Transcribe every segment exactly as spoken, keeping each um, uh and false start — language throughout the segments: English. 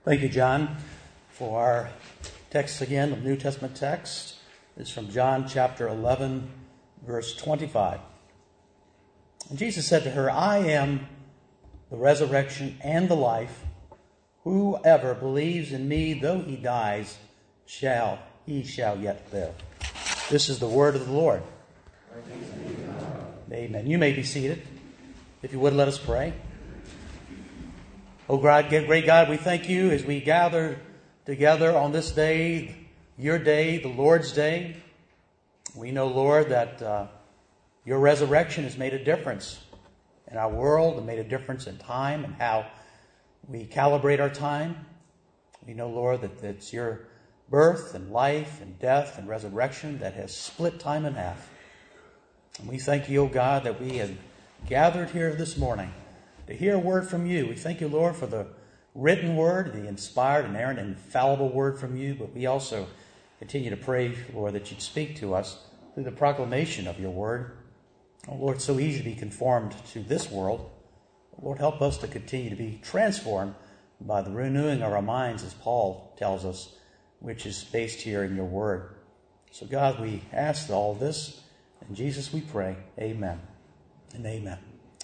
Thank you, John, for our text again. The New Testament text is from John chapter eleven, verse twenty-five. And Jesus said to her, I am the resurrection and the life. Whoever believes in me, though he dies, shall he shall yet live. This is the word of the Lord. Amen. You may be seated. If you would, let us pray. Oh God, great God, we thank you as we gather together on this day, your day, the Lord's day. We know, Lord, that uh, your resurrection has made a difference in our world and made a difference in time and how we calibrate our time. We know, Lord, that it's your birth and life and death and resurrection that has split time in half. And we thank you, O God, that we have gathered here this morning to hear a word from you. We thank you, Lord, for the written word, the inspired, inerrant, infallible word from you. But we also continue to pray, Lord, that you'd speak to us through the proclamation of your word. Oh, Lord, it's so easy to be conformed to this world. Lord, help us to continue to be transformed by the renewing of our minds, as Paul tells us, which is based here in your word. So, God, we ask all this. In Jesus we pray. Amen and amen.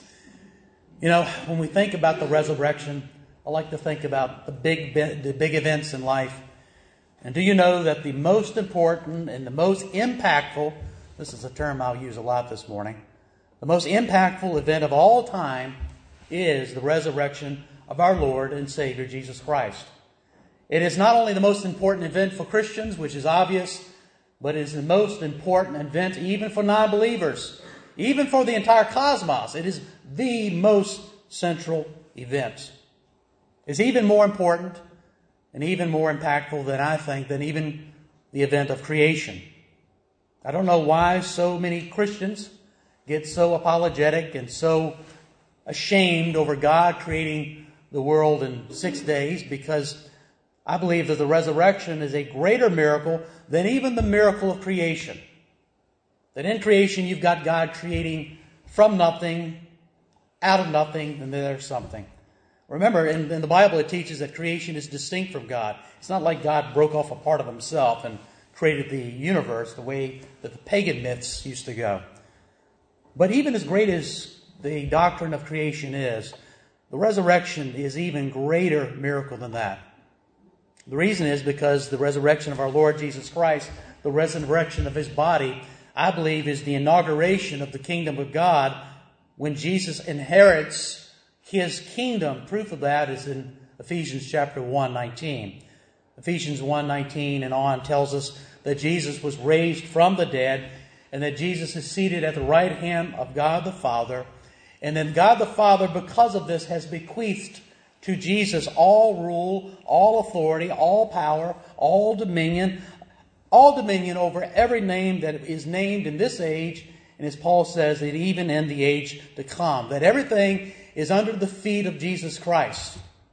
You know, when we think about the resurrection, I like to think about the big, the big events in life. And do you know that the most important and the most impactful, this is a term I'll use a lot this morning, the most impactful event of all time is the resurrection of our Lord and Savior, Jesus Christ. It is not only the most important event for Christians, which is obvious, but it is the most important event even for non-believers, even for the entire cosmos. It is the most central event. It's even more important and even more impactful than I think than even the event of creation. I don't know why so many Christians get so apologetic and so ashamed over God creating the world in six days, because I believe that the resurrection is a greater miracle than even the miracle of creation. That in creation you've got God creating from nothing, out of nothing, and then there's something. Remember, in, in the Bible it teaches that creation is distinct from God. It's not like God broke off a part of himself and created the universe the way that the pagan myths used to go. But even as great as the doctrine of creation is, the resurrection is even greater miracle than that. The reason is because the resurrection of our Lord Jesus Christ, the resurrection of his body, I believe is the inauguration of the kingdom of God when Jesus inherits his kingdom. Proof of that is in Ephesians chapter one nineteen. Ephesians one nineteen and on tells us that Jesus was raised from the dead and that Jesus is seated at the right hand of God the Father. And then God the Father, because of this, has bequeathed to Jesus all rule, all authority, all power, all dominion, all dominion over every name that is named in this age. And as Paul says, that even in the age to come, that everything is under the feet of Jesus Christ.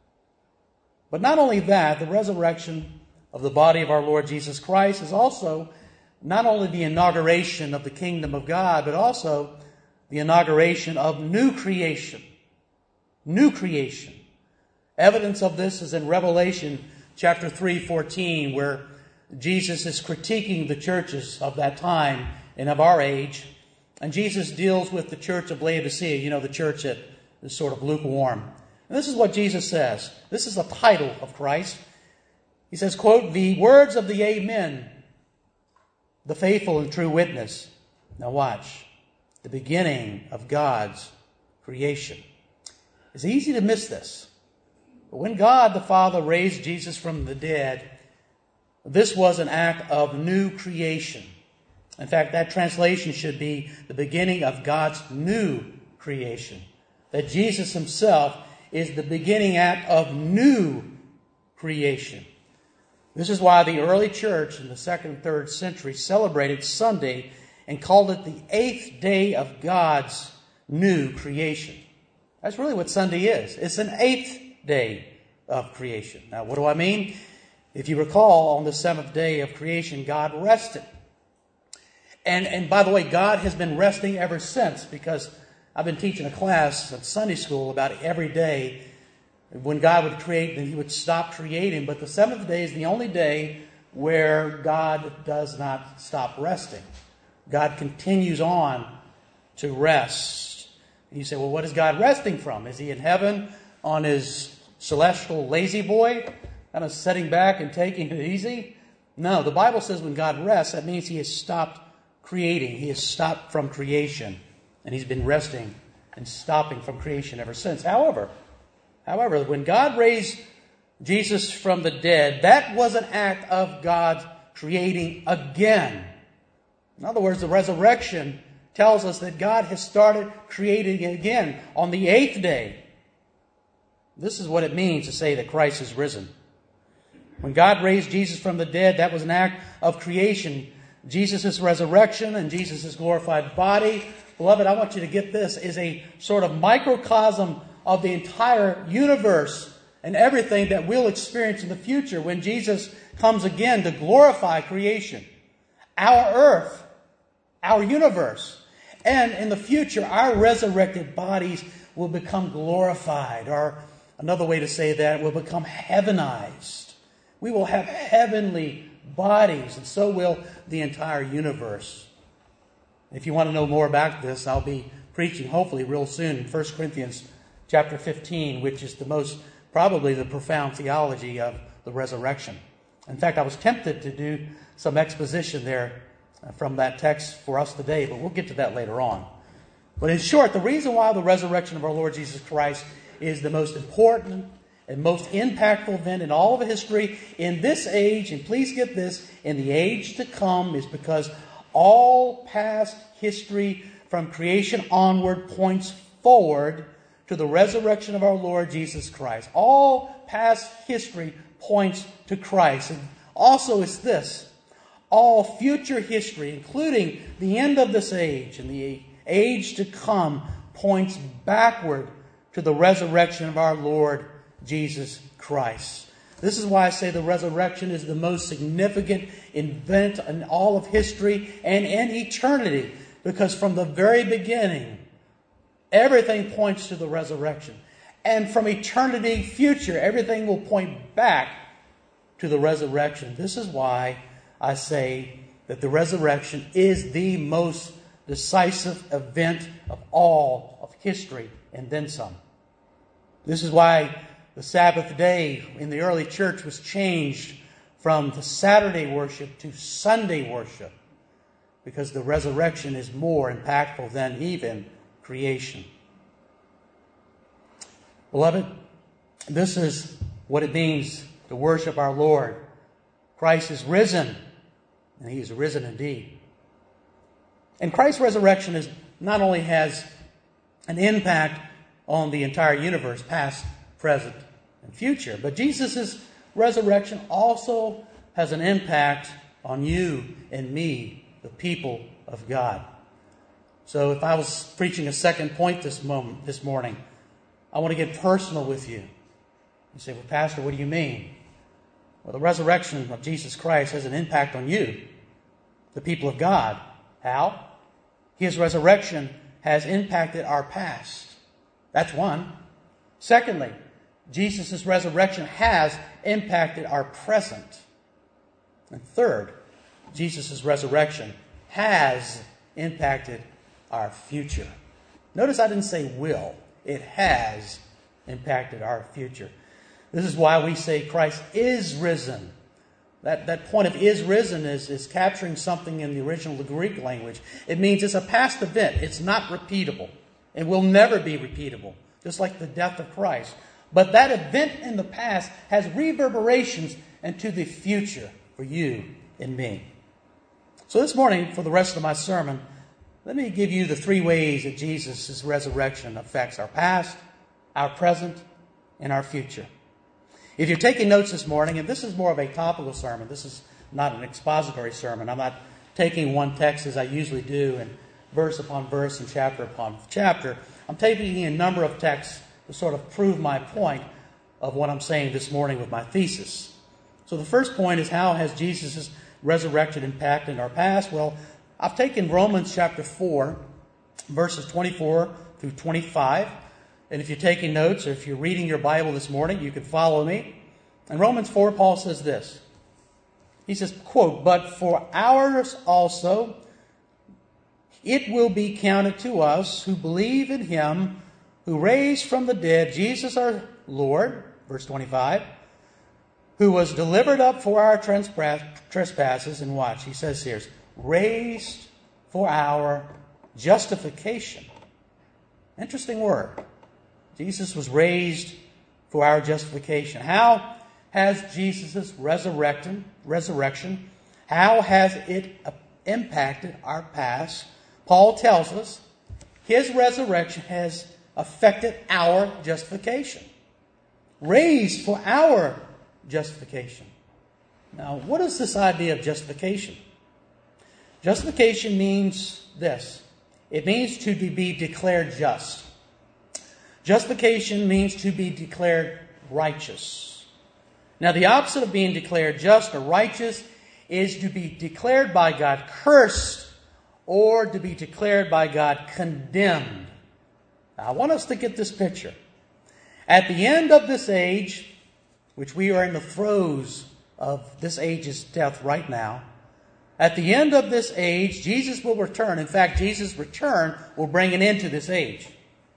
But not only that, the resurrection of the body of our Lord Jesus Christ is also not only the inauguration of the kingdom of God, but also the inauguration of new creation. New creation. Evidence of this is in Revelation chapter three fourteen, where Jesus is critiquing the churches of that time and of our age. And Jesus deals with the church of Laodicea, you know, the church that is sort of lukewarm. And this is what Jesus says. This is the title of Christ. He says, quote, the words of the Amen, the faithful and true witness. Now watch. The beginning of God's creation. It's easy to miss this. But when God the Father raised Jesus from the dead, this was an act of new creation. In fact, that translation should be the beginning of God's new creation. That Jesus himself is the beginning act of new creation. This is why the early church in the second and third century celebrated Sunday and called it the eighth day of God's new creation. That's really what Sunday is. It's an eighth day of creation. Now, what do I mean? If you recall, on the seventh day of creation, God rested. And, and by the way, God has been resting ever since, because I've been teaching a class at Sunday school about every day When God would create, then he would stop creating. But the seventh day is the only day where God does not stop resting. God continues on to rest. And you say, well, what is God resting from? Is he in heaven on his celestial lazy boy, kind of sitting back and taking it easy? No, the Bible says when God rests, that means he has stopped creating. He has stopped from creation. And he's been resting and stopping from creation ever since. However, however, when God raised Jesus from the dead, that was an act of God creating again. In other words, the resurrection tells us that God has started creating again on the eighth day. This is what it means to say that Christ is risen. When God raised Jesus from the dead, that was an act of creation. Jesus' resurrection and Jesus' glorified body, beloved, I want you to get this, is a sort of microcosm of the entire universe and everything that we'll experience in the future when Jesus comes again to glorify creation. Our earth, our universe, and in the future, our resurrected bodies will become glorified, or another way to say that, will become heavenized. We will have heavenly bodies, and so will the entire universe. If you want to know more about this, I'll be preaching hopefully real soon in First Corinthians chapter fifteen, which is the most, probably the profound theology of the resurrection. In fact, I was tempted to do some exposition there from that text for us today, but we'll get to that later on. But in short, the reason why the resurrection of our Lord Jesus Christ is the most important and most impactful event in all of history in this age, and please get this, in the age to come, is because all past history from creation onward points forward to the resurrection of our Lord Jesus Christ. All past history points to Christ. And also it's this, all future history, including the end of this age and the age to come, points backward to the resurrection of our Lord Jesus Christ. This is why I say the resurrection is the most significant event in all of history and in eternity. Because from the very beginning, everything points to the resurrection. And from eternity future, everything will point back to the resurrection. This is why I say that the resurrection is the most decisive event of all of history, and then some. This is why the Sabbath day in the early church was changed from the Saturday worship to Sunday worship, because the resurrection is more impactful than even creation. Beloved, this is what it means to worship our Lord. Christ is risen, and he is risen indeed. And Christ's resurrection is not only has an impact on the entire universe, past, present, and future, but Jesus' resurrection also has an impact on you and me, the people of God. So if I was preaching a second point this moment, this morning, I want to get personal with you. You say, well, Pastor, what do you mean? Well, the resurrection of Jesus Christ has an impact on you, the people of God. How? His resurrection has impacted our past. That's one. Secondly, Jesus' resurrection has impacted our present. And third, Jesus' resurrection has impacted our future. Notice I didn't say will. It has impacted our future. This is why we say Christ is risen. That, that point of is risen is, is capturing something in the original Greek language. It means it's a past event. It's not repeatable. It will never be repeatable, just like the death of Christ. But that event in the past has reverberations into the future for you and me. So this morning, for the rest of my sermon, let me give you the three ways that Jesus' resurrection affects our past, our present, and our future. If you're taking notes this morning, and this is more of a topical sermon, this is not an expository sermon. I'm not taking one text as I usually do, and verse upon verse and chapter upon chapter. I'm taking a number of texts to sort of prove my point of what I'm saying this morning with my thesis. So the first point is, how has Jesus' resurrection impacted our past? Well, I've taken Romans chapter four, verses twenty-four through twenty-five. And if you're taking notes or if you're reading your Bible this morning, you can follow me. In Romans four, Paul says this. He says, quote, "But for ours also it will be counted to us who believe in him who raised from the dead Jesus our Lord," verse twenty-five, "who was delivered up for our trespasses," and watch, he says here, "raised for our justification." Interesting word. Jesus was raised for our justification. How has Jesus' resurrection, resurrection, how has it impacted our past? Paul tells us his resurrection has affected our justification. Raised for our justification. Now, what is this idea of justification? Justification means this. It means to be declared just. Justification means to be declared righteous. Now, the opposite of being declared just or righteous is to be declared by God cursed or to be declared by God condemned. Now, I want us to get this picture. At the end of this age, which we are in the throes of this age's death right now, at the end of this age, Jesus will return. In fact, Jesus' return will bring an end to this age.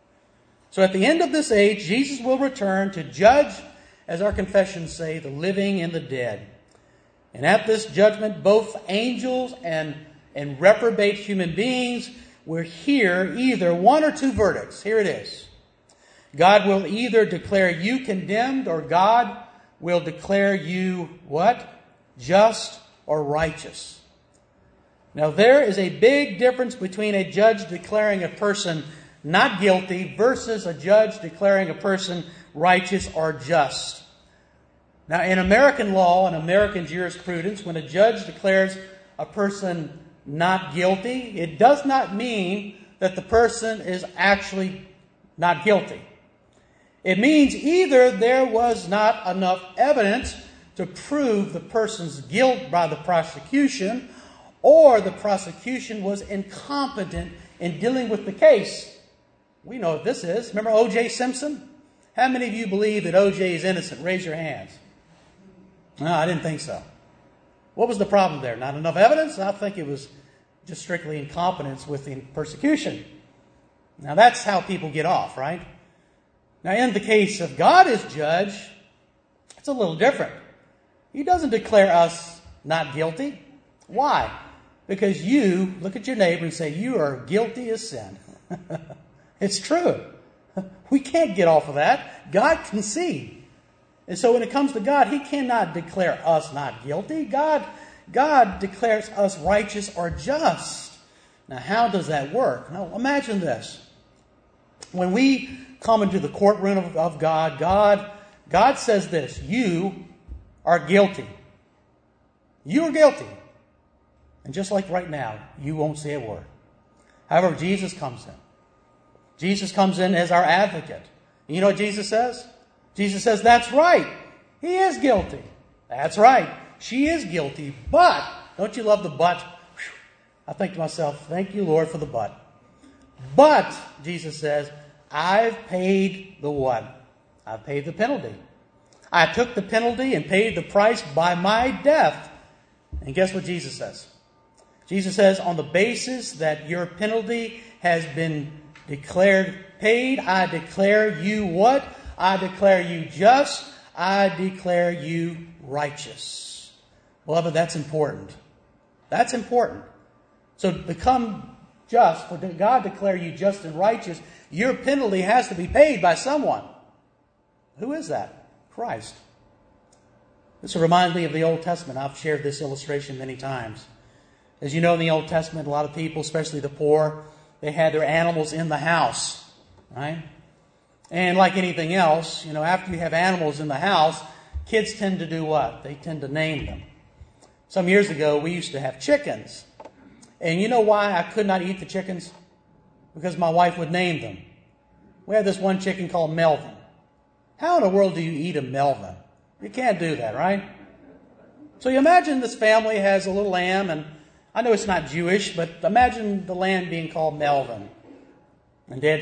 So at the end of this age, Jesus will return to judge, as our confessions say, the living and the dead. And at this judgment, both angels and, and reprobate human beings will hear either one or two verdicts. Here it is. God will either declare you condemned, or God will declare you what? Just or righteous. Now, there is a big difference between a judge declaring a person not guilty versus a judge declaring a person righteous or just. Now, in American law and American jurisprudence, when a judge declares a person not guilty, it does not mean that the person is actually not guilty. It means either there was not enough evidence to prove the person's guilt by the prosecution, or the prosecution was incompetent in dealing with the case. We know what this is. Remember O J Simpson? How many of you believe that O J is innocent? Raise your hands. No, I didn't think so. What was the problem there? Not enough evidence? I think it was just strictly incompetence with the persecution. Now that's how people get off, right? Now in the case of God as judge, it's a little different. He doesn't declare us not guilty. Why? Because you look at your neighbor and say, you are guilty as sin. It's true. We can't get off of that. God can see. And so when it comes to God, He cannot declare us not guilty. God, God declares us righteous or just. Now, how does that work? Now, imagine this. When we come into the courtroom of, of God, God, God says this, you are guilty. You are guilty. And just like right now, you won't say a word. However, Jesus comes in. Jesus comes in as our advocate. And you know what Jesus says? Jesus says, that's right. He is guilty. That's right. She is guilty. But, don't you love the but? Whew. I think to myself, thank you, Lord, for the but. But, Jesus says, I've paid the what? I've paid the penalty. I took the penalty and paid the price by my death. And guess what Jesus says? Jesus says, on the basis that your penalty has been declared paid, I declare you what? I declare you just. I declare you righteous. Beloved, that's important. That's important. So to become just, for God to declare you just and righteous, your penalty has to be paid by someone. Who is that? Christ. This reminds me of the Old Testament. I've shared this illustration many times. As you know, in the Old Testament, a lot of people, especially the poor, they had their animals in the house, right? And like anything else, you know, after you have animals in the house, kids tend to do what? They tend to name them. Some years ago, we used to have chickens. And you know why I could not eat the chickens? Because my wife would name them. We had this one chicken called Melvin. How in the world do you eat a Melvin? You can't do that, right? So you imagine this family has a little lamb, and I know it's not Jewish, but imagine the lamb being called Melvin. And Dad's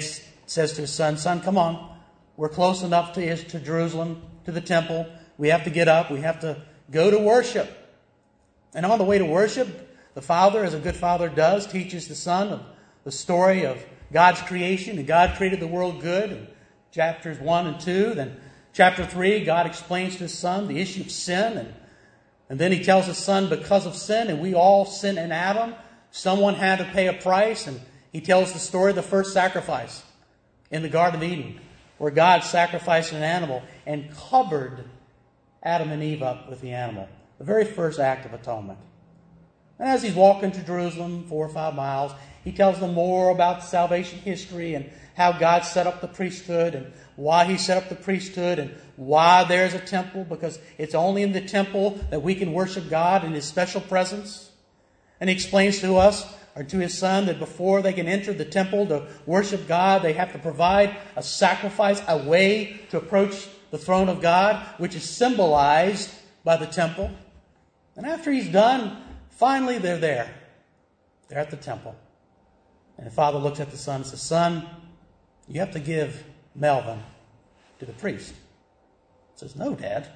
says to his son, son, come on. We're close enough to, to Jerusalem, to the temple. We have to get up. We have to go to worship. And on the way to worship, the father, as a good father does, teaches the son of the story of God's creation. And God created the world good in chapters one and two. Then chapter three, God explains to his son the issue of sin. And, and then he tells his son, because of sin, and we all sin in Adam, someone had to pay a price. And he tells the story of the first sacrifice in the Garden of Eden, where God sacrificed an animal and covered Adam and Eve up with the animal. The very first act of atonement. And as he's walking to Jerusalem, four or five miles, he tells them more about salvation history and how God set up the priesthood and why he set up the priesthood and why there's a temple, because it's only in the temple that we can worship God in his special presence. And he explains to us, or to his son, that before they can enter the temple to worship God, they have to provide a sacrifice, a way to approach the throne of God, which is symbolized by the temple. And after he's done, finally they're there. They're at the temple. And the father looks at the son and says, son, you have to give Melvin to the priest. He says, no, Dad.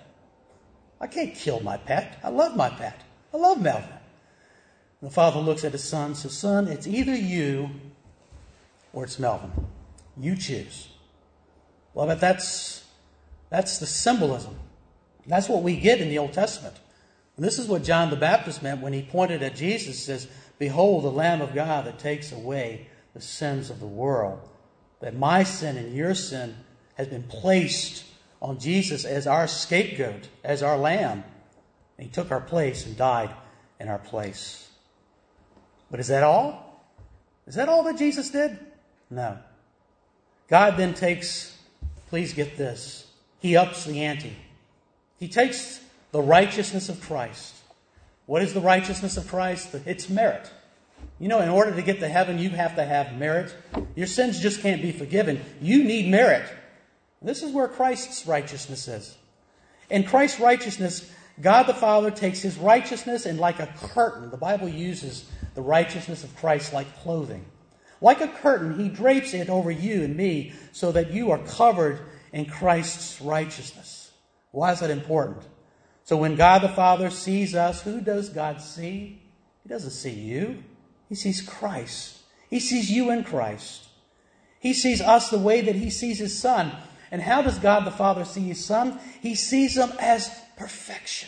I can't kill my pet. I love my pet. I love Melvin. And the father looks at his son and says, son, it's either you or it's Melvin. You choose. Well, but that's, that's the symbolism. That's what we get in the Old Testament. And this is what John the Baptist meant when he pointed at Jesus and says, behold, the Lamb of God that takes away the sins of the world. That my sin and your sin has been placed on Jesus as our scapegoat, as our lamb. And he took our place and died in our place. But is that all? Is that all that Jesus did? No. God then takes, please get this, he ups the ante. He takes the righteousness of Christ. What is the righteousness of Christ? It's merit. You know, in order to get to heaven, you have to have merit. Your sins just can't be forgiven. You need merit. This is where Christ's righteousness is. In Christ's righteousness, God the Father takes his righteousness and like a curtain, the Bible uses the righteousness of Christ like clothing. Like a curtain, he drapes it over you and me so that you are covered in Christ's righteousness. Why is that important? So when God the Father sees us, who does God see? He doesn't see you. He sees Christ. He sees you in Christ. He sees us the way that he sees his Son. And how does God the Father see his Son? He sees him as perfection.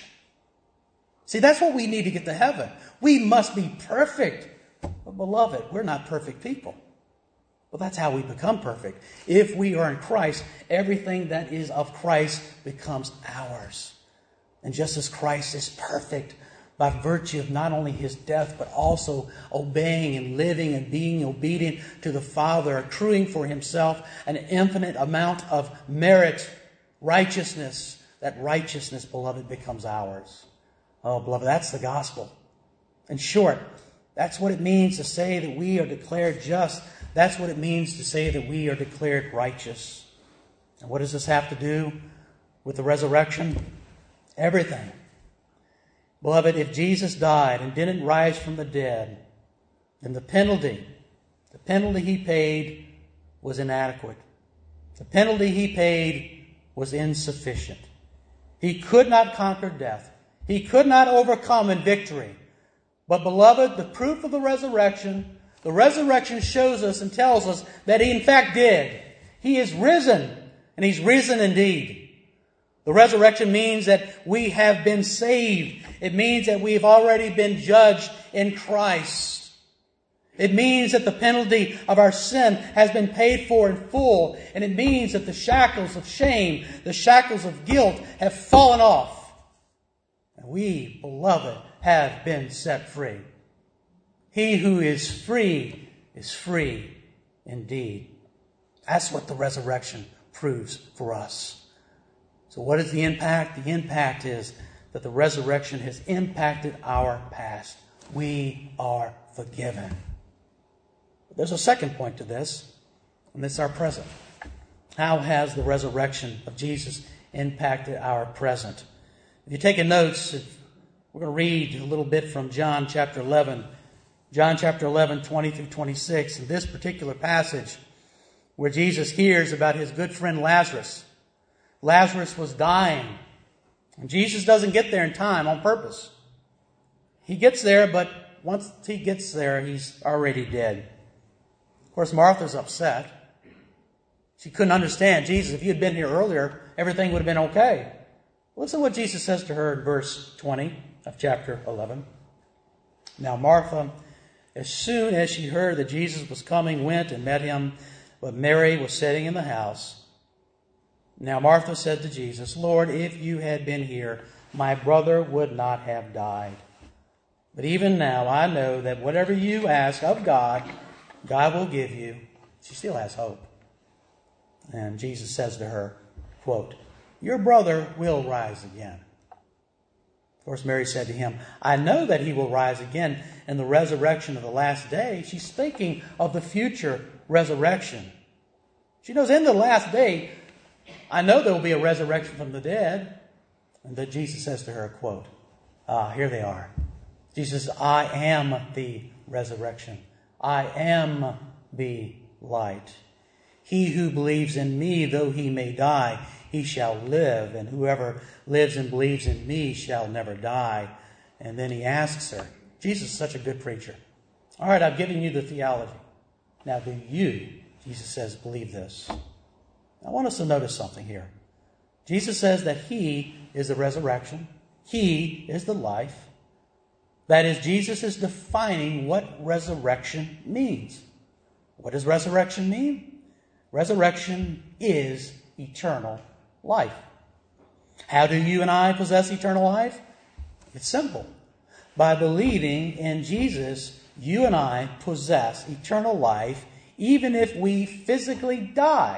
See, that's what we need to get to heaven. We must be perfect. But beloved, we're not perfect people. Well, that's how we become perfect. If we are in Christ, everything that is of Christ becomes ours. And just as Christ is perfect by virtue of not only his death, but also obeying and living and being obedient to the Father, accruing for himself an infinite amount of merit, righteousness, that righteousness, beloved, becomes ours. Oh, beloved, that's the gospel. In short, that's what it means to say that we are declared just. That's what it means to say that we are declared righteous. And what does this have to do with the resurrection? Everything. Beloved, if Jesus died and didn't rise from the dead, then the penalty, the penalty he paid was inadequate. The penalty he paid was insufficient. He could not conquer death. He could not overcome in victory. But beloved, the proof of the resurrection, the resurrection shows us and tells us that he in fact did. He is risen, and he's risen indeed. The resurrection means that we have been saved. It means that we've already been judged in Christ. It means that the penalty of our sin has been paid for in full. And it means that the shackles of shame, the shackles of guilt have fallen off. And we, beloved, have been set free. He who is free is free indeed. That's what the resurrection proves for us. So what is the impact? The impact is that the resurrection has impacted our past. We are forgiven. But there's a second point to this, and it's our present. How has the resurrection of Jesus impacted our present? If you're taking notes, we're going to read a little bit from John chapter eleven. John chapter eleven, twenty through twenty-six. In this particular passage, where Jesus hears about his good friend Lazarus. Lazarus was dying. And Jesus doesn't get there in time on purpose. He gets there, but once he gets there, he's already dead. Of course, Martha's upset. She couldn't understand. Jesus, if you had been here earlier, everything would have been okay. Listen to what Jesus says to her in verse twenty of chapter eleven. Now Martha, as soon as she heard that Jesus was coming, went and met him, but Mary was sitting in the house. Now Martha said to Jesus, Lord, if you had been here, my brother would not have died. But even now I know that whatever you ask of God, God will give you. She still has hope. And Jesus says to her, quote, your brother will rise again. Of course, Mary said to him, I know that he will rise again in the resurrection of the last day. She's speaking of the future resurrection. She knows in the last day, I know there will be a resurrection from the dead. And that Jesus says to her, quote, ah, here they are. Jesus says, I am the resurrection. I am the light. He who believes in me, though he may die, he shall live. And whoever lives and believes in me shall never die. And then he asks her, Jesus is such a good preacher. All right, I've given you the theology. Now do you, Jesus says, believe this? I want us to notice something here. Jesus says that he is the resurrection. He is the life. That is, Jesus is defining what resurrection means. What does resurrection mean? Resurrection is eternal life. How do you and I possess eternal life? It's simple. By believing in Jesus, you and I possess eternal life even if we physically die.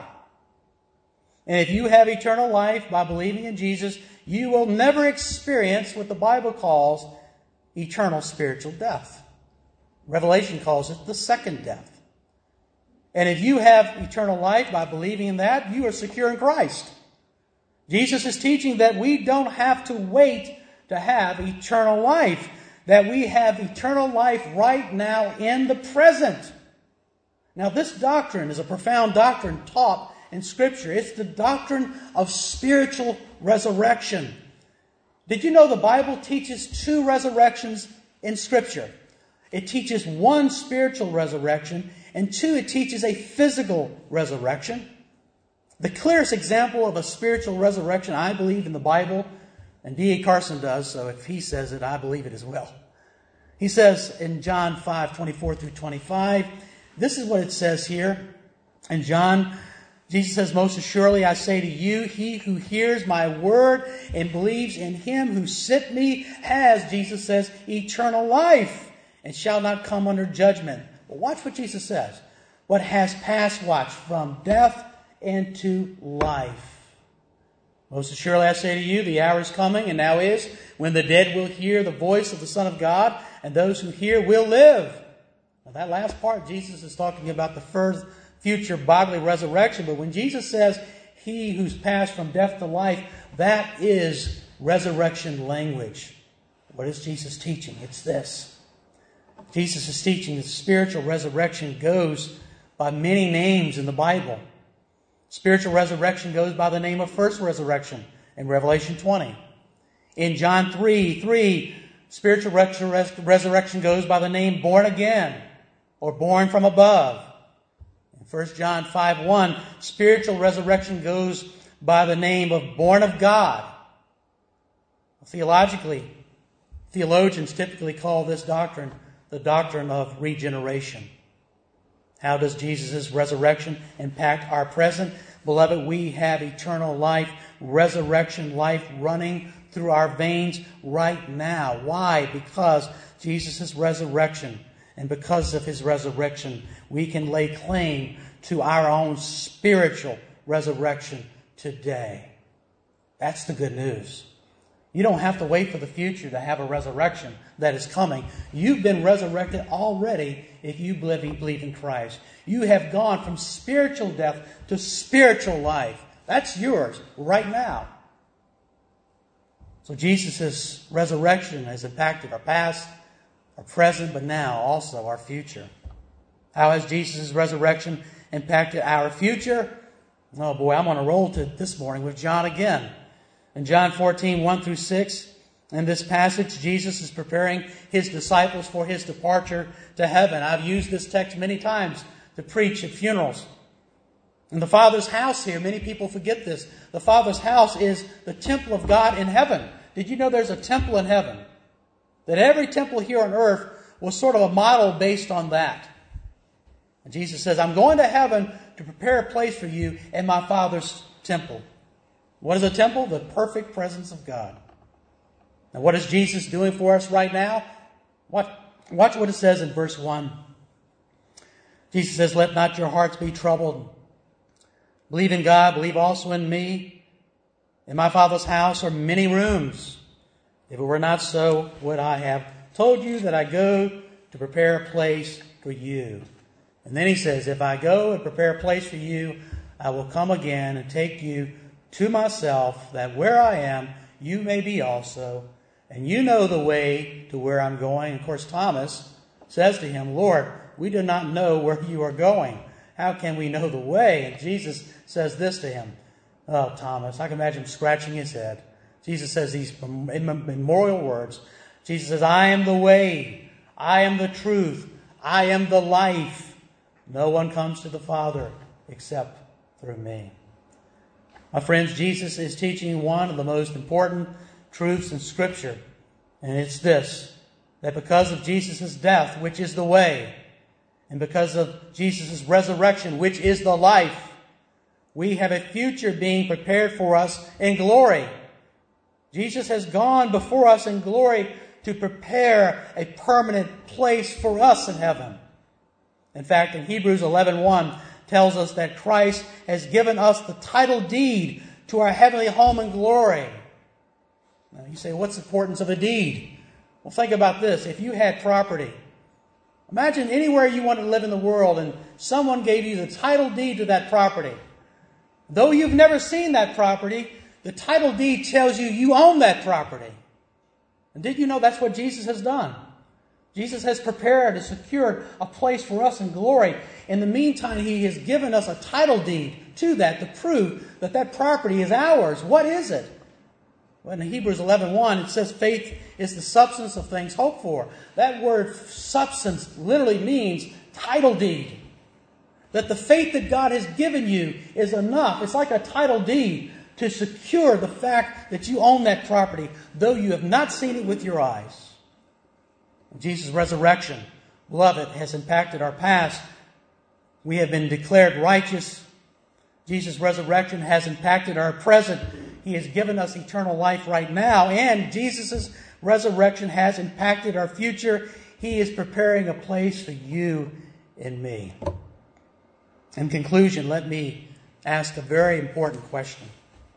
And if you have eternal life by believing in Jesus, you will never experience what the Bible calls eternal spiritual death. Revelation calls it the second death. And if you have eternal life by believing in that, you are secure in Christ. Jesus is teaching that we don't have to wait to have eternal life, that we have eternal life right now in the present. Now, this doctrine is a profound doctrine taught in Scripture. It's the doctrine of spiritual resurrection. Did you know the Bible teaches two resurrections in Scripture? It teaches one spiritual resurrection, and two, it teaches a physical resurrection. The clearest example of a spiritual resurrection, I believe, in the Bible, and D A Carson does, so if he says it, I believe it as well. He says in John five, twenty-four through twenty-five, this is what it says here. In John, Jesus says, most assuredly I say to you, he who hears my word and believes in him who sent me has, Jesus says, eternal life and shall not come under judgment. But watch what Jesus says. What has passed, watch, from death into life. Most assuredly I say to you, the hour is coming and now is when the dead will hear the voice of the Son of God, and those who hear will live. Now that last part, Jesus is talking about the first future bodily resurrection. But when Jesus says, he who's passed from death to life, that is resurrection language. What is Jesus teaching? It's this. Jesus is teaching that spiritual resurrection goes by many names in the Bible. Spiritual resurrection goes by the name of first resurrection in Revelation twenty. In John three, three, spiritual resurrection goes by the name born again or born from above. In First John five, one, spiritual resurrection goes by the name of born of God. Theologically, theologians typically call this doctrine the doctrine of regeneration. How does Jesus' resurrection impact our present? Beloved, we have eternal life, resurrection life running through our veins right now. Why? Because Jesus' resurrection, and because of his resurrection, we can lay claim to our own spiritual resurrection today. That's the good news. You don't have to wait for the future to have a resurrection that is coming. You've been resurrected already if you believe in Christ. You have gone from spiritual death to spiritual life. That's yours right now. So Jesus' resurrection has impacted our past, our present, but now also our future. How has Jesus' resurrection impacted our future. Oh boy, I'm on a roll to this morning with John again. In John fourteen, one through six, in this passage, Jesus is preparing his disciples for his departure to heaven. I've used this text many times to preach at funerals. In the Father's house here, many people forget this. The Father's house is the temple of God in heaven. Did you know there's a temple in heaven? That every temple here on earth was sort of a model based on that. And Jesus says, I'm going to heaven to prepare a place for you in my Father's temple. What is a temple? The perfect presence of God. Now, what is Jesus doing for us right now? What, watch what it says in verse one. Jesus says, let not your hearts be troubled. Believe in God, believe also in me. In my Father's house are many rooms. If it were not so, would I have told you that I go to prepare a place for you? And then he says, if I go and prepare a place for you, I will come again and take you to myself, that where I am, you may be also. And you know the way to where I'm going. Of course, Thomas says to him, Lord, we do not know where you are going. How can we know the way? And Jesus says this to him. Oh, Thomas, I can imagine him scratching his head. Jesus says these memorial words. Jesus says, I am the way. I am the truth. I am the life. No one comes to the Father except through me. My friends, Jesus is teaching one of the most important truths in Scripture. And it's this, that because of Jesus' death, which is the way, and because of Jesus' resurrection, which is the life, we have a future being prepared for us in glory. Jesus has gone before us in glory to prepare a permanent place for us in heaven. In fact, in Hebrews eleven one tells us that Christ has given us the title deed to our heavenly home in glory. Now you say, what's the importance of a deed? Well, think about this. If you had property, imagine anywhere you want to live in the world and someone gave you the title deed to that property. Though you've never seen that property, the title deed tells you you own that property. And did you know that's what Jesus has done? Jesus has prepared and secured a place for us in glory. In the meantime, he has given us a title deed to that to prove that that property is ours. What is it? Well, in Hebrews eleven one, it says faith is the substance of things hoped for. That word substance literally means title deed. That the faith that God has given you is enough. It's like a title deed to secure the fact that you own that property, though you have not seen it with your eyes. Jesus' resurrection, beloved, has impacted our past. We have been declared righteous. Jesus' resurrection has impacted our present. He has given us eternal life right now. And Jesus' resurrection has impacted our future. He is preparing a place for you and me. In conclusion, let me ask a very important question.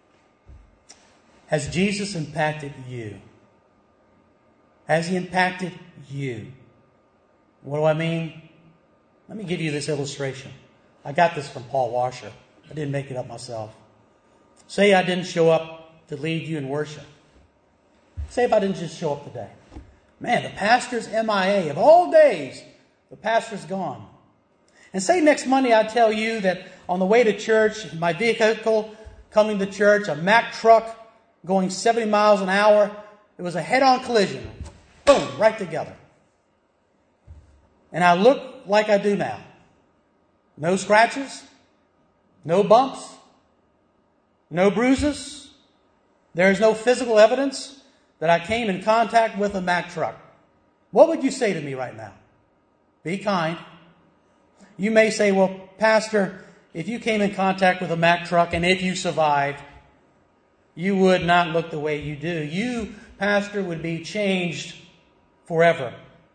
Has Jesus impacted you? Has he impacted you? What do I mean? Let me give you this illustration. I got this from Paul Washer. I didn't make it up myself. Say I didn't show up to lead you in worship. Say if I didn't just show up today. Man, the pastor's M I A. Of all days, the pastor's gone. And say next Monday I tell you that on the way to church, my vehicle coming to church, a Mack truck going seventy miles an hour, it was a head-on collision. Boom, right together. And I look like I do now. No scratches, no bumps, no bruises. There is no physical evidence that I came in contact with a Mack truck. What would you say to me right now? Be kind. You may say, well, Pastor, if you came in contact with a Mack truck and if you survived, you would not look the way you do. You, Pastor, would be changed forever.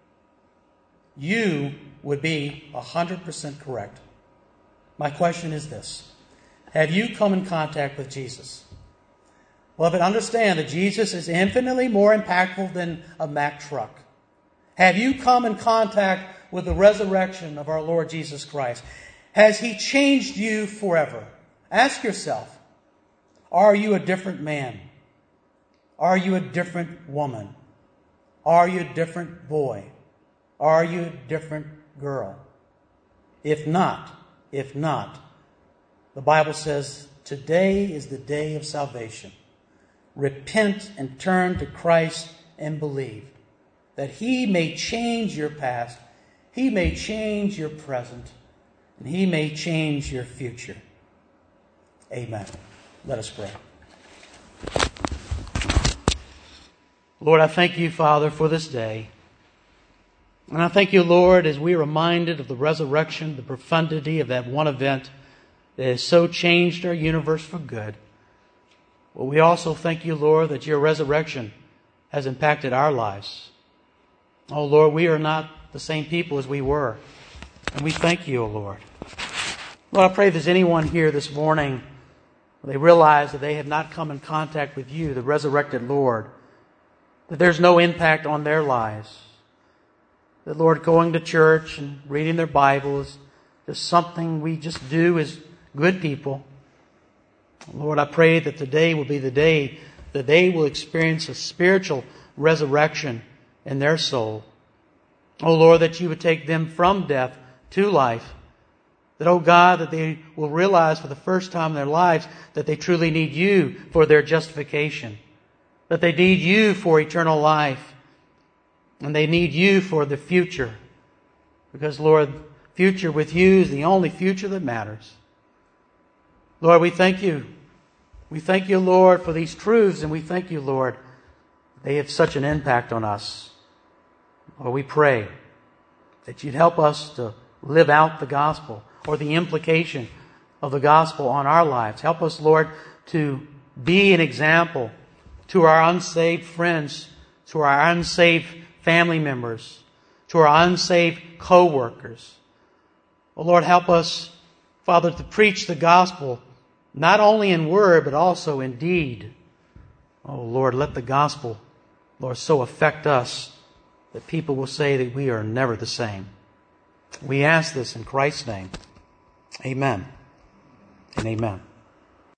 You would be one hundred percent correct. My question is this. Have you come in contact with Jesus? Beloved, understand that Jesus is infinitely more impactful than a Mack truck. Have you come in contact with the resurrection of our Lord Jesus Christ? Has he changed you forever? Ask yourself, are you a different man? Are you a different woman? Are you a different boy? Are you a different girl? If not, If not, the Bible says, today is the day of salvation. Repent and turn to Christ and believe that He may change your past, He may change your present, and He may change your future. Amen. Let us pray. Lord, I thank You, Father, for this day. And I thank You, Lord, as we are reminded of the resurrection, the profundity of that one event that has so changed our universe for good. Well, we also thank You, Lord, that Your resurrection has impacted our lives. Oh, Lord, we are not the same people as we were. And we thank You, O Lord. Lord, I pray if there's anyone here this morning, they realize that they have not come in contact with You, the resurrected Lord, that there's no impact on their lives. That, Lord, going to church and reading their Bible is just something we just do as good people. Lord, I pray that today will be the day that they will experience a spiritual resurrection in their soul. Oh, Lord, that You would take them from death to life. That, oh God, that they will realize for the first time in their lives that they truly need You for their justification. That they need You for eternal life. And they need You for the future. Because, Lord, future with You is the only future that matters. Lord, we thank You. We thank You, Lord, for these truths, and we thank You, Lord, they have such an impact on us. Lord, we pray that You'd help us to live out the gospel or the implication of the gospel on our lives. Help us, Lord, to be an example to our unsaved friends, to our unsaved family members, to our unsaved co-workers. Oh, Lord, help us, Father, to preach the gospel not only in word, but also in deed. Oh, Lord, let the gospel, Lord, so affect us that people will say that we are never the same. We ask this in Christ's name. Amen and amen.